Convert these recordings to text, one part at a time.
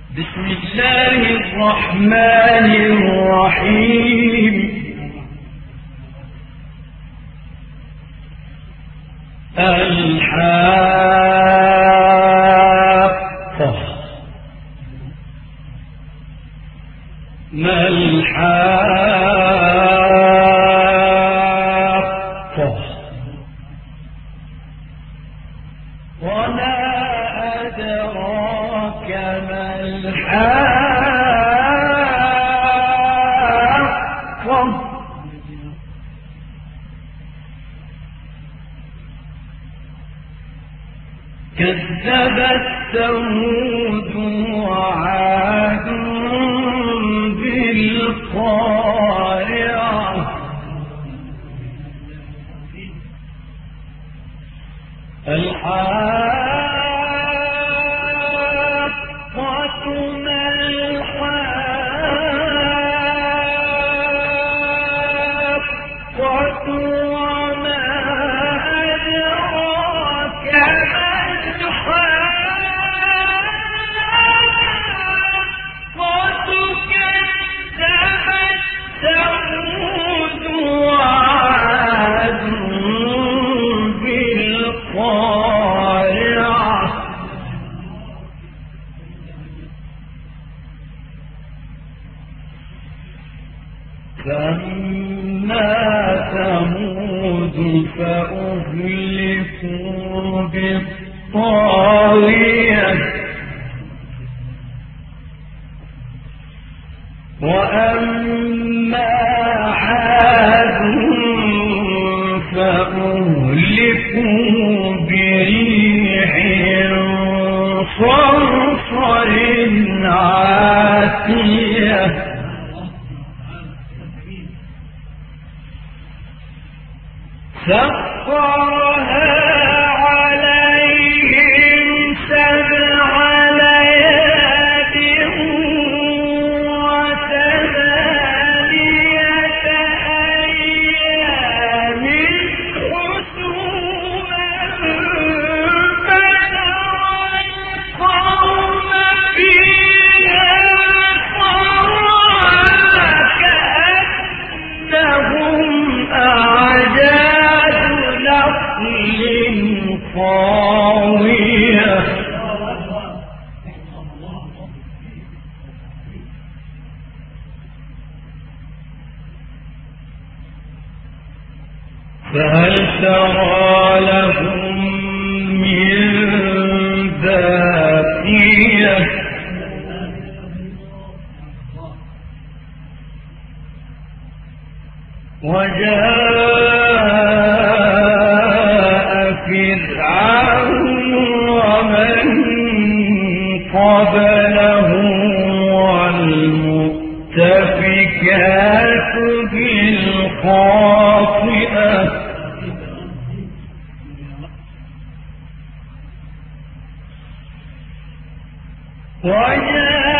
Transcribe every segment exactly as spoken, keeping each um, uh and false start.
بسم الله الرحمن الرحيم. الحاقة ما الحاقة وما أدراك ما الحاقة كذبت ثمود وعاد بالقارعة الحاقة ما الحاقة وما أدراك ما الحاقة كذبت ثمود وعاد بالقارعة فأما ثمود فأهلكوا بالطاغية وأما عاد فأهلكوا بريح صرصر عاتية سخرها عليهم سبع ليال وثمانية أيام حسوما فترى القوم فيها صرعى كأنهم أعجاز نخل خاوية فهل ترى لهم من باقية وجاء فرعون ومن قبله والمؤتفكات بالخاطئة وجاء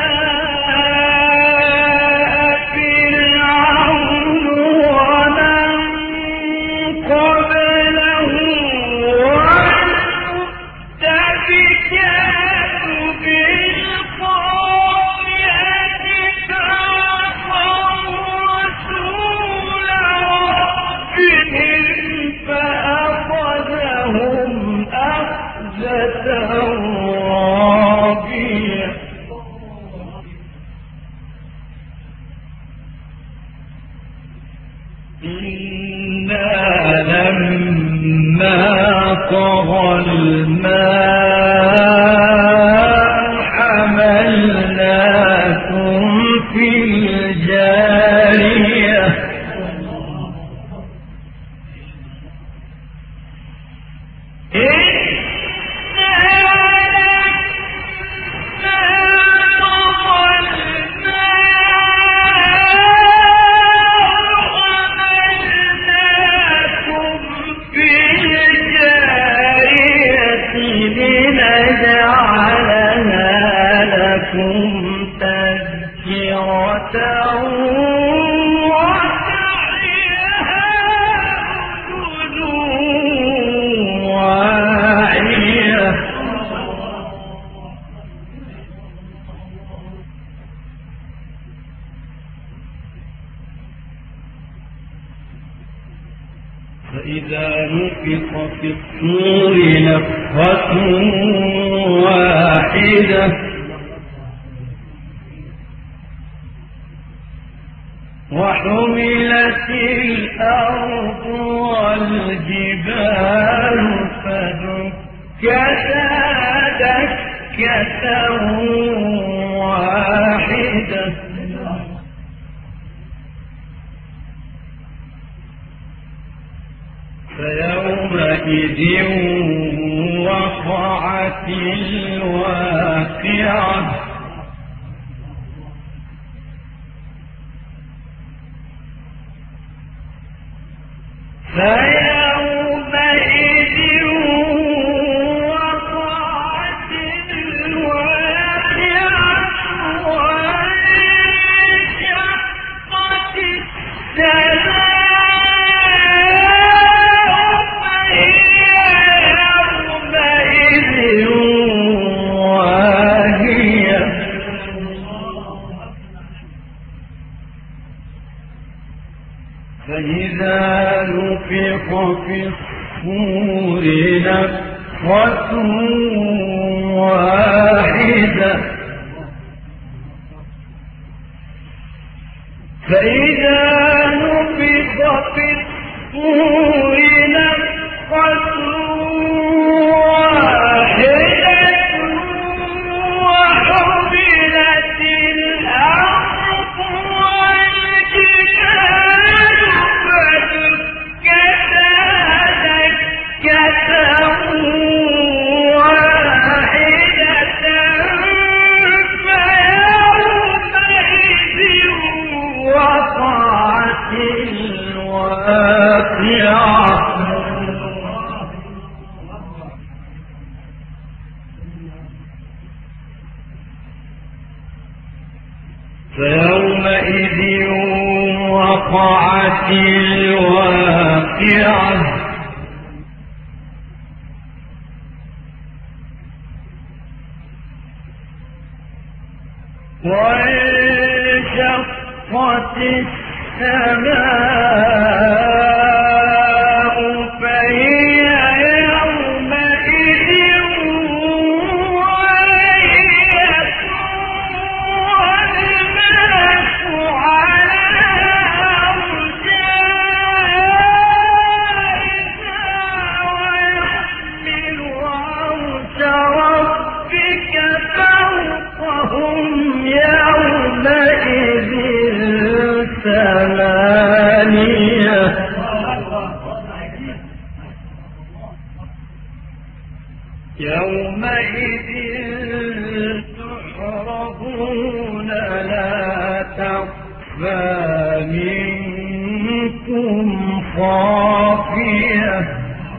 فرعون ومن قبله والمؤتفكات بالخاطئة فعصوا رسول ربهم فأخذهم أخذة رابية إنا لما طغى الماء حملناكم في الجارية فإذا نفخ في الصور نفخة واحدة وحملت الأرض والجبال فدكتا دكة واحدة فيومئذ وقعت الواقعة فيومئذ وقعت الواقعة وانشقت السماء فإذا نفخ في الصور نفخة واحدة فإذا نفخ في الصور نفخة واحدة وحملت الأرض والجبال فدكتا دكة واحدة فيومئذ وقعت الواقعة فيومئذ وقعت الواقعة وانشقت السماء فهي يومئذ واهية والناس على أرجائها ويحمل عرش ربك فوقهم يومئذ ثمانية يومئذ تحرضون لا تخفى منكم خافية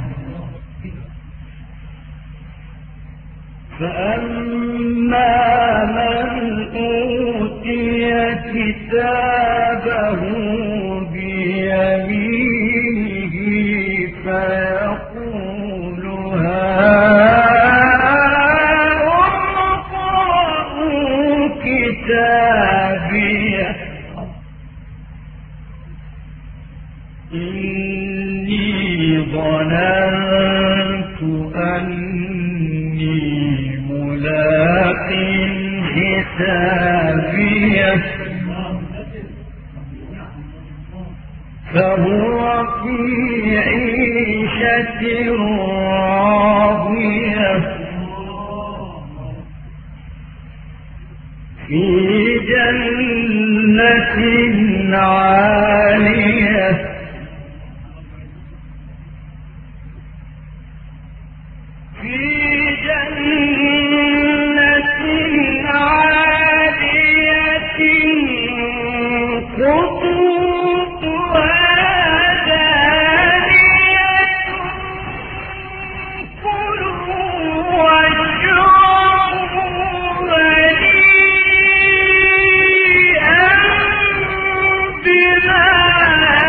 فأما من أوتي كتابه بيمينه فيقول هاؤم اقرءوا كتابيه إني ظننت أني ملاق حسابيه فهو في عيشة راضية في جنة عالية في جنة عالية قطوفها دانية كلوا واشربوا هنيئا بما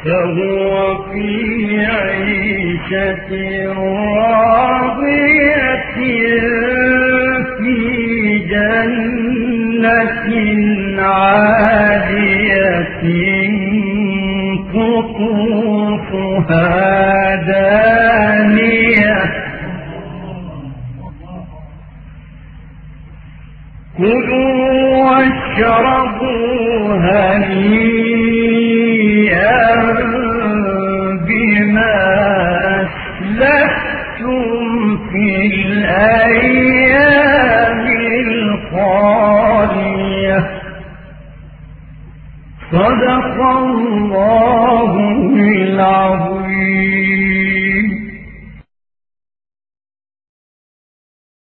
فهو في عيشة راضية في جنة عالية قطوفها دانية كلوا واشربوا هنيئا بما أسلفتم في الأيام الخالية صدق الله العظيم.